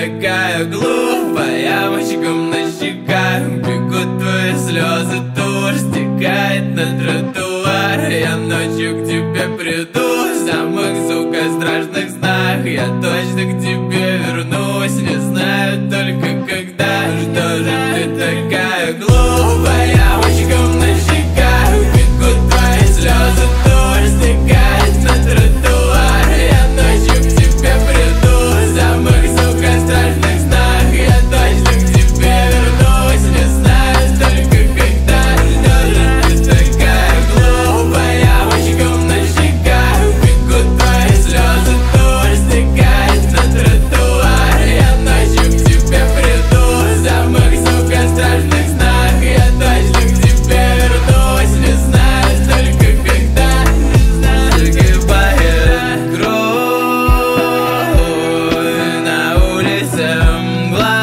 такая глупая, мочком на щеках бегут твои слезы, тушь стекает на тротуар. Я ночью к тебе приду, в самых, сука, страшных снах. Я точно к тебе вернусь, не знаю только когда. Что же ты такая глупая, мочком на щеках бегут твои слезы, тушь стекает на тротуар. Я ночью к тебе приду, в самых, сука, страшных снах. Я точно к тебе вернусь, не знаю только когда. Что же ты такая глупая, мочком на щеках бегут твои слезы, тушь стекает на тротуар. Я ночью к тебе приду, в самых, сука, страшных снах. Я точно к тебе вернусь, не знаю только когда. Закипает кровь, на улице мгла,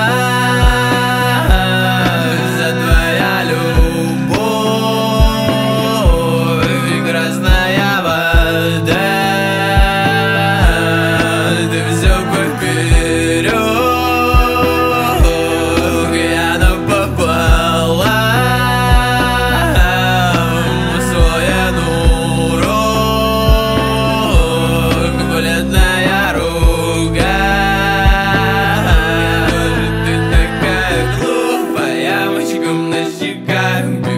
за твоя любовь и красная вода. Ты все поперек, я напополам усвоен урок, бледная рука. Ты такая глупая, мочком на щеках